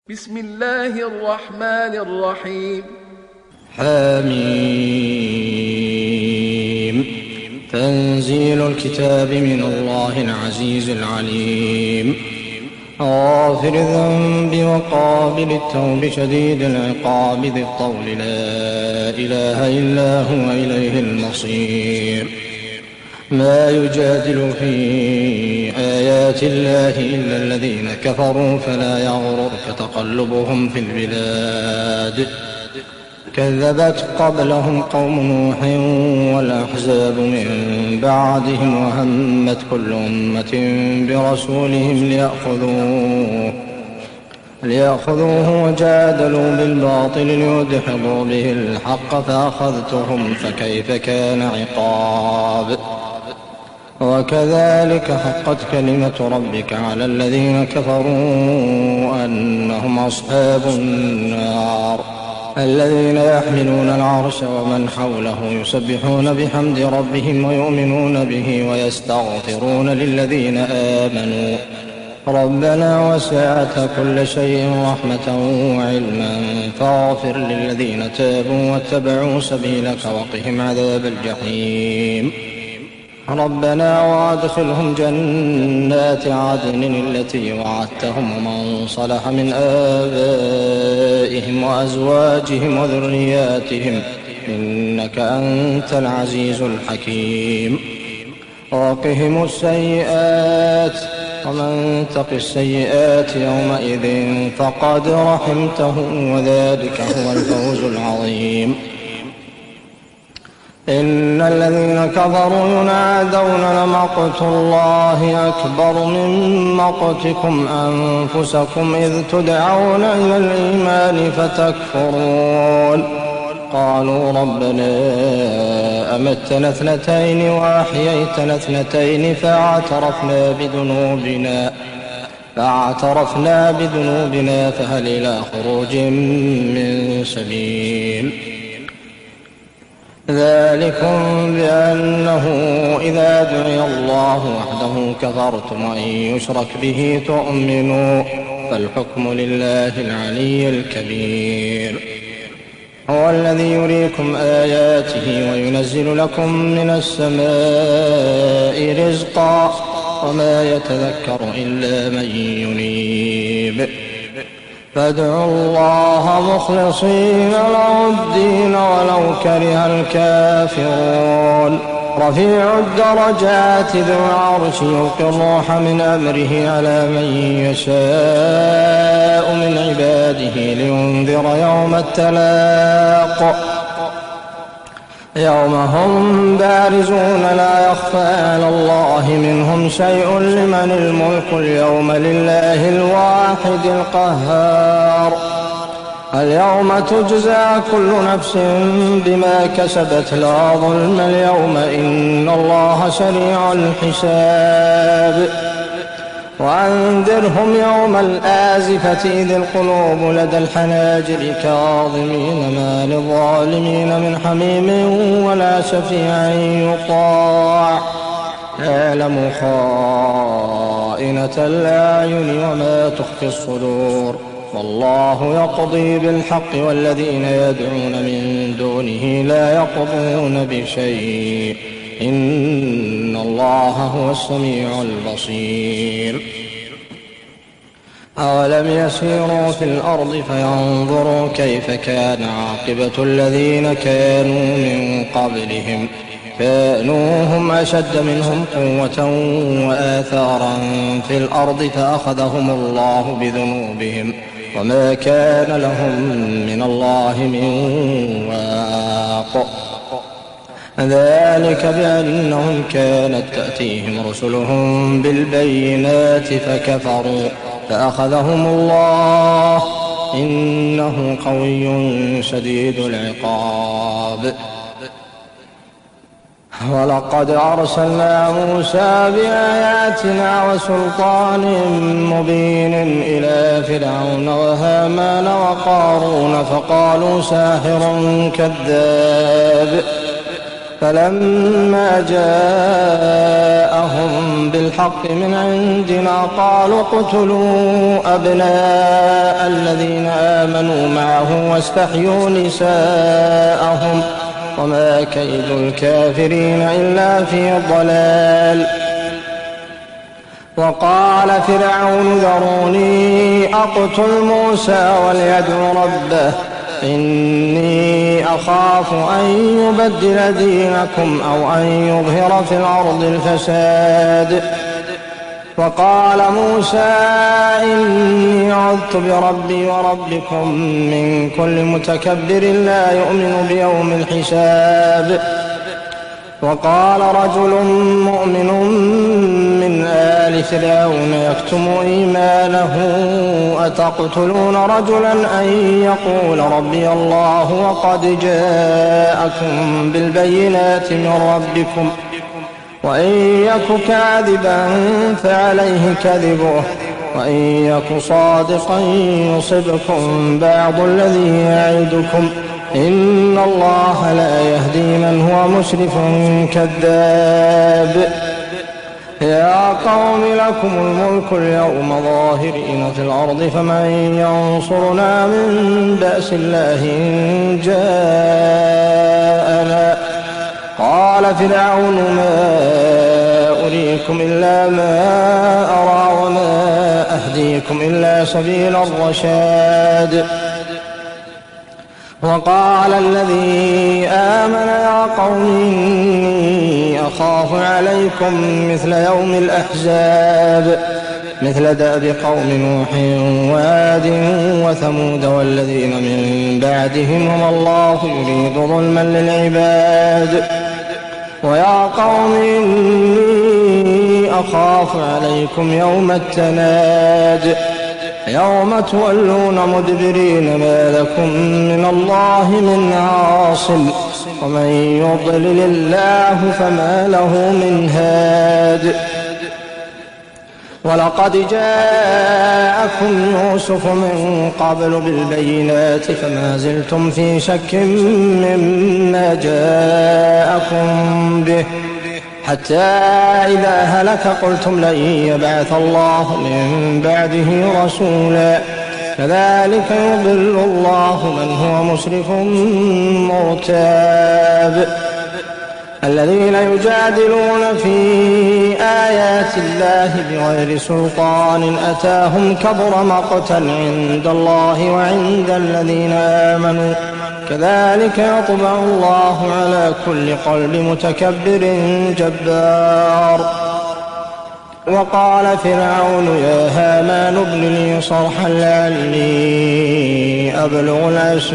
بسم الله الرحمن الرحيم. حميم. تنزيل الكتاب من الله العزيز العليم، غافر الذنب وقابل التوب شديد العقاب ذي الطول لا إله إلا هو إليه المصير. ما يجادل في آيات الله إلا الذين كفروا فلا يغررك تقلبهم في البلاد. كذبت قبلهم قوم نوح والأحزاب من بعدهم وهمت كل أمة برسولهم ليأخذوه وجادلوا بالباطل ليدحضوا به الحق فأخذتهم فكيف كان عقاب. وكذلك حقت كلمة ربك على الذين كفروا أنهم أصحاب النار. الذين يحملون العرش ومن حوله يسبحون بحمد ربهم ويؤمنون به ويستغفرون للذين آمنوا ربنا وسعت كل شيء رحمة وعلما فاغفر للذين تابوا واتبعوا سبيلك وقهم عذاب الجحيم. ربنا وادخلهم جنات عدن التي وعدتهم ومن صلح من آبائهم وأزواجهم وذرياتهم إنك أنت العزيز الحكيم. وقهم السيئات ومن تق السيئات يومئذ فقد رحمته وذلك هو الفوز العظيم. إن الذين كفروا ينادون لمقت الله أكبر من مقتكم أنفسكم إذ تدعون إلى الإيمان فتكفرون. قالوا ربنا أمتنا اثنتين وأحييتنا اثنتين فاعترفنا بذنوبنا فهل إلى خروج من سبيل. ذلكم بأنه إذا دعي الله وحده كفرتم وإن يشرك به تؤمنوا فالحكم لله العلي الكبير. هو الذي يريكم آياته وينزل لكم من السماء رزقا وما يتذكر إلا من ينيب. فادعوا الله مخلصين له الدين ولو كره الكافرون. رفيع الدرجات ذو العرش يلقي الروح من أمره على من يشاء من عباده لينذر يوم التلاق يوم هم بارزون لا يخفى على الله منهم شيء لمن الملك اليوم لله الواحد القهار. اليوم تجزى كل نفس بما كسبت لا ظلم اليوم إن الله سريع الحساب. وأنذرهم يوم الآزفة إذ القلوب لدى الحناجر كاظمين ما للظالمين من حميم ولا شفيع يطاع يعلم خائنة الأعين وما تخفي الصدور. والله يقضي بالحق والذين يدعون من دونه لا يقضون بشيء إن الله هو السميع البصير. أولم يسيروا في الأرض فينظروا كيف كان عاقبة الذين كانوا من قبلهم كانوا هم أشد منهم قوة وآثارا في الأرض فأخذهم الله بذنوبهم وما كان لهم من الله من واق. ذلك بأنهم كانت تأتيهم رسلهم بالبينات فكفروا فأخذهم الله إنه قوي شديد العقاب. ولقد أرسلنا موسى بآياتنا وسلطان مبين إلى فرعون وهامان وقارون فقالوا ساحر كذاب فلما جاءهم بالحق من عندنا قالوا اقتلوا أبناء الذين آمنوا معه واستحيوا نساءهم وما كيد الكافرين إلا في ضلال. وقال فرعون ذروني أقتل موسى وليدع ربه إني أخاف أن يبدل دينكم أو أن يظهر في الأرض الفساد. وقال موسى إني عذت بربي وربكم من كل متكبر لا يؤمن بيوم الحساب. وقال رجل مؤمن من آل فرعون يكتم إيمانه أتقتلون رجلا أن يقول ربي الله وقد جاءكم بالبينات من ربكم وإن يك كاذبا فعليه كذبه وإن يك صادقا يصبكم بعض الذي يعدكم إن الله لا يهدي من هو مسرف كذاب. يا قوم لكم الملك اليوم ظاهرين في الأرض فمن ينصرنا من بأس الله إن جاءنا. قال فرعون ما أريكم إلا ما أرى وما أهديكم إلا سبيل الرشاد. وقال الذي آمن يا قوم إني أخاف عليكم مثل يوم الأحزاب مثل دأب قوم نوح وعاد وثمود والذين من بعدهم وما الله يريد ظلما للعباد. ويا قوم إني أخاف عليكم يوم التناد يوم تولون مدبرين ما لكم من الله من عاصم ومن يضلل الله فما له من هاد. ولقد جاءكم يوسف من قبل بالبينات فما زلتم في شك مما جاءكم به حتى إذا هلك قلتم لن يبعث الله من بعده رسولا كذلك يضل الله من هو مسرف مرتاب. الذين يجادلون في آيات الله بغير سلطان أتاهم كبر مقتا عند الله وعند الذين آمنوا كذلك يطبع الله على كل قلب متكبر جبار. وقال فرعون يا هامان ابن لي صرحا لعلي أبلغ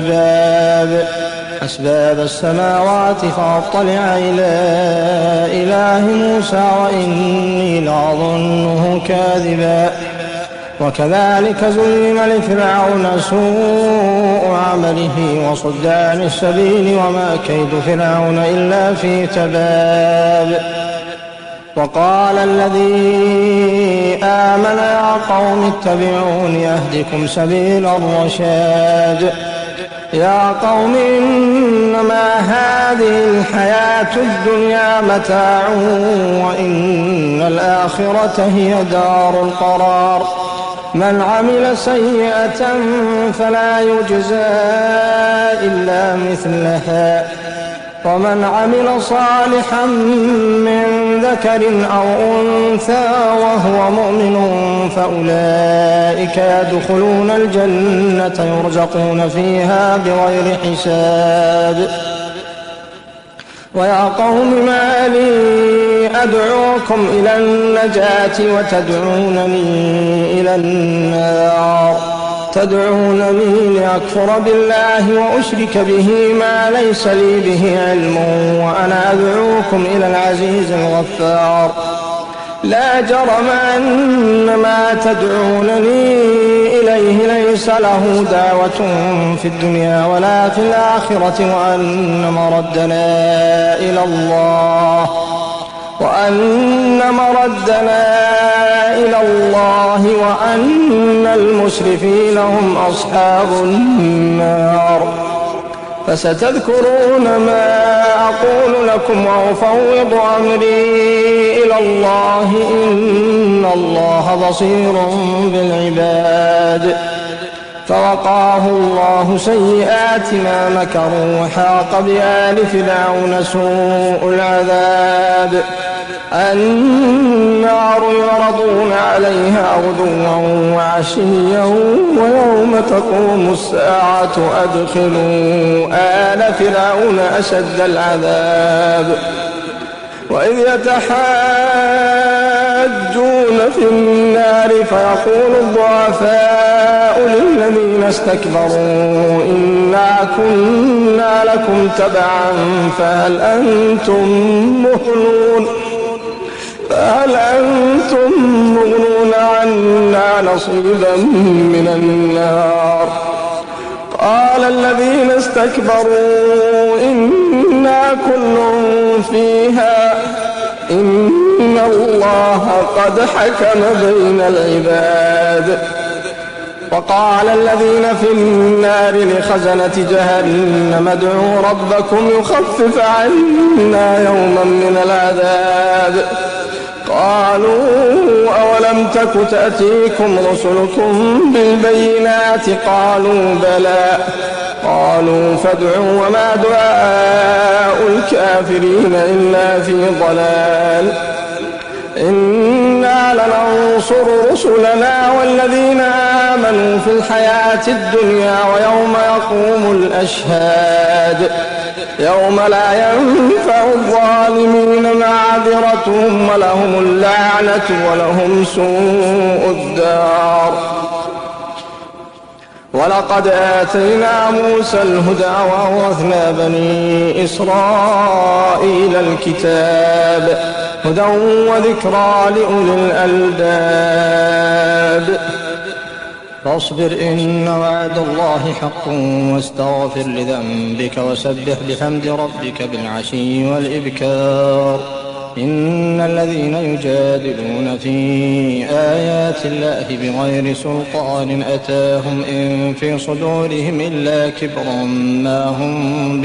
أسباب السماوات فأطلع إلى إله موسى وإني لأظنه كاذبا. وكذلك زين لفرعون سوء عمله وصد عن السبيل وما كيد فرعون إلا في تباب. وقال الذي آمن يا قوم اتبعون يهدكم سبيل الرشاد. يا قوم إنما هذه الحياة الدنيا متاع وإن الآخرة هي دار القرار. من عمل سيئة فلا يجزى إلا مثلها ومن عمل صالحا من ذكر أو أنثى وهو مؤمن فأولئك يدخلون الجنة يرزقون فيها بغير حساب. ويا قوم ما لي أدعوكم إلى النجاة وتدعونني إلى النار تدعونني لأكفر بالله وأشرك به ما ليس لي به علم وأنا أدعوكم إلى العزيز الغفار. لا جرم أن ما تدعونني إليه ليس له دعوة في الدنيا ولا في الآخرة وأن مردنا إلى الله وأن المسرفين هم أصحاب النار. فستذكرون ما أقول لكم وأفوض أمري إلى الله إن الله بصير بالعباد. فوقاه الله سيئات ما مكروا وحاق بآل فرعون سوء العذاب. النار يعرضون عليها غدوا وعشيا ويوم تقوم الساعة أدخلوا آل فرعون أشد العذاب. وإذ يتحاجون في النار فيقول الضعفاء للذين استكبروا إنا كنا لكم تبعا فهل أنتم مغنون عنا نصيبا من النار. قال الذين استكبروا إنا كل فيها إن الله قد حكم بين العباد. وقال الذين في النار لخزنة جهنم ادعوا ربكم يخفف عنا يوما من العذاب. قالوا أولم تك تأتيكم رسلكم بالبينات قالوا بلى قالوا فادعوا وما دعاء الكافرين إلا في ضلال. إنا لننصر رسلنا والذين آمنوا في الحياة الدنيا ويوم يقوم الأشهاد يوم لا ينفع الظالمين معذرتهم ولهم اللعنة ولهم سوء الدار. ولقد آتينا موسى الهدى وأورثنا بني إسرائيل الكتاب هدى وذكرى لأولي الألباب. فاصبر إن وعد الله حق واستغفر لذنبك وسبح بحمد ربك بالعشي والإبكار. إن الذين يجادلون في آيات الله بغير سلطان أتاهم إن في صدورهم إلا كبر ما هم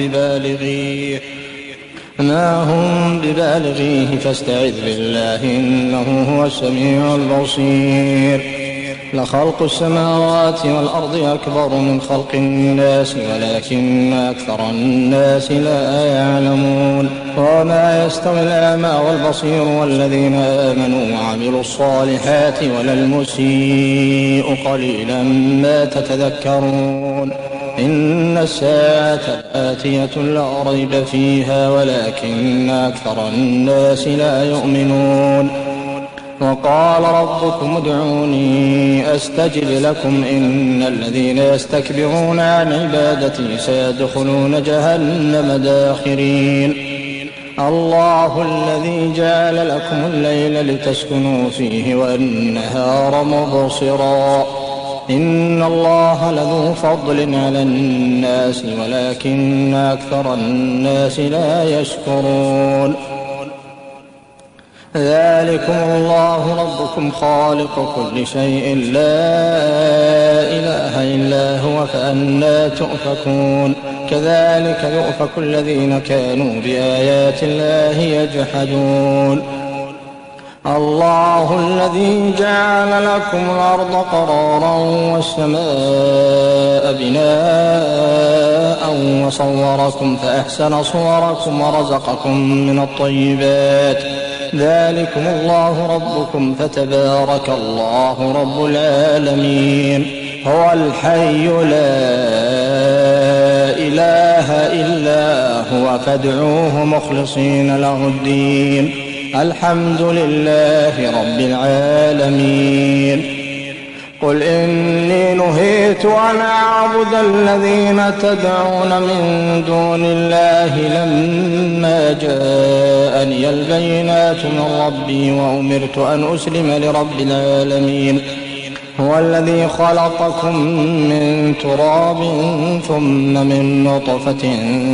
ببالغيه فاستعذ بالله إنه هو السميع البصير. لخلق السماوات والأرض أكبر من خلق الناس ولكن أكثر الناس لا يعلمون. وما يستوي الأعمى والبصير والذين آمنوا وعملوا الصالحات ولا المسيء قليلا ما تتذكرون. إن الساعة آتية لا ريب فيها ولكن أكثر الناس لا يؤمنون. وقال ربكم ادعوني أستجب لكم إن الذين يستكبرون عن عبادتي سيدخلون جهنم داخرين. الله الذي جعل لكم الليل لتسكنوا فيه والنهار مبصرا إن الله لذو فضل على الناس ولكن أكثر الناس لا يشكرون. ذلكم الله ربكم خالق كل شيء لا إله إلا هو فأنى تؤفكون. كذلك يؤفك الذين كانوا بآيات الله يجحدون. الله الذي جعل لكم الأرض قرارا والسماء بناء وصوركم فأحسن صوركم ورزقكم من الطيبات. ذلكم الله ربكم فتبارك الله رب العالمين. هو الحي لا إله إلا هو فادعوه مخلصين له الدين. الحمد لله رب العالمين. قل إني نهيت أن أعبد الذين تدعون من دون الله لما جاءني البينات من ربي وأمرت أن أسلم لرب العالمين. هو الذي خلقكم من تراب ثم من نطفة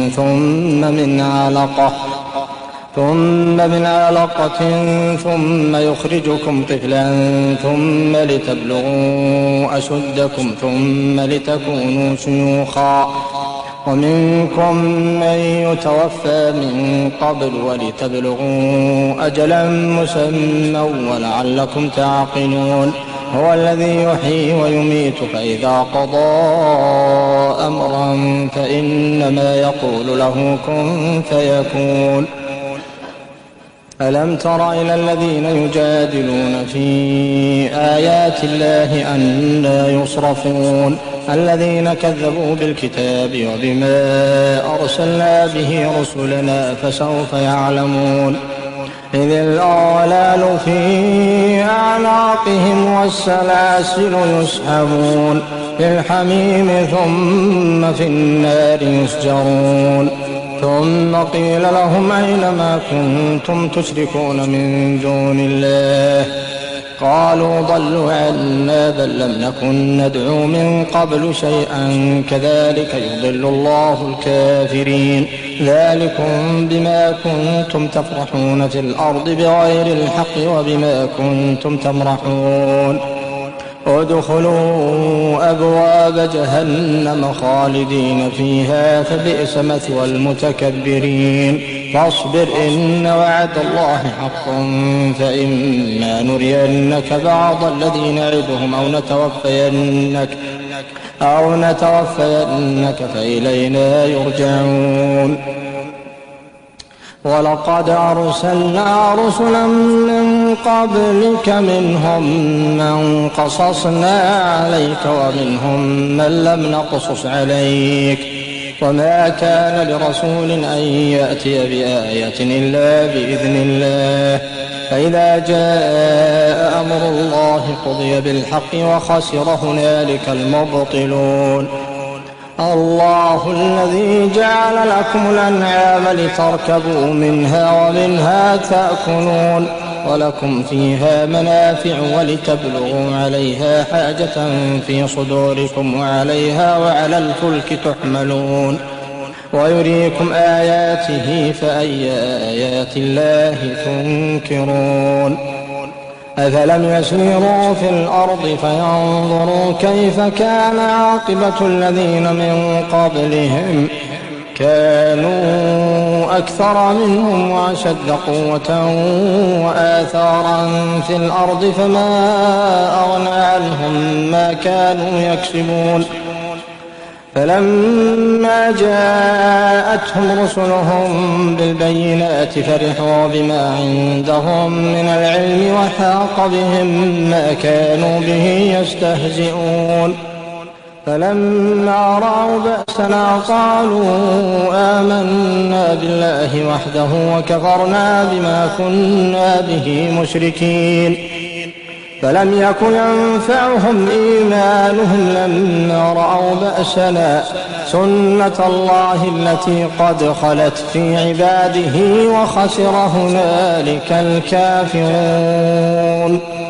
ثم من علقة ثم يخرجكم طفلا ثم لتبلغوا أشدكم ثم لتكونوا شيوخا ومنكم من يتوفى من قبل ولتبلغوا أجلا مسمى ولعلكم تعقلون. هو الذي يحيي ويميت فإذا قضى أمرا فإنما يقول له كن فيكون. ألم تر إلى الذين يجادلون في آيات الله أنى يصرفون الذين كذبوا بالكتاب وبما أرسلنا به رسلنا فسوف يعلمون. إذ الأغلال في أعناقهم والسلاسل يسحبون في الحميم ثم في النار يسجرون. ثم قيل لهم أين ما كنتم تشركون من دون الله قالوا ضلوا عنا بل لم نكن ندعو من قبل شيئا كذلك يضل الله الكافرين. ذلكم بما كنتم تفرحون في الأرض بغير الحق وبما كنتم تمرحون. ادخلوا أبواب جهنم خالدين فيها فبئس مثوى المتكبرين. فاصبر إن وعد الله حق فإما نرينك بعض الذي نعدهم أو نتوفينك فإلينا يرجعون. ولقد أرسلنا رسلا من قبلك منهم من قصصنا عليك ومنهم من لم نقصص عليك وما كان لرسول أن يأتي بآية إلا بإذن الله. فإذا جاء أمر الله قضي بالحق وخسر هنالك المبطلون. الله الذي جعل لكم الأنعام لتركبوا منها ومنها تأكلون ولكم فيها منافع ولتبلغوا عليها حاجة في صدوركم وعليها وعلى الفلك تحملون ويريكم آياته فأي آيات الله تنكرون. أفلم يسيروا في الأرض فينظروا كيف كان عاقبة الذين من قبلهم كانوا أكثر منهم وأشد قوة وآثارا في الأرض فما أغنى عنهم ما كانوا يكسبون. فلما جاءتهم رسلهم بالبينات فرحوا بما عندهم من العلم وحاق بهم ما كانوا به يستهزئون. فلما رأوا بأسنا قالوا آمنا بالله وحده وكفرنا بما كنا به مشركين. فلم يكن ينفعهم إيمانهم لما رأوا بأسنا سنة الله التي قد خلت في عباده وخسر هنالك الكافرون.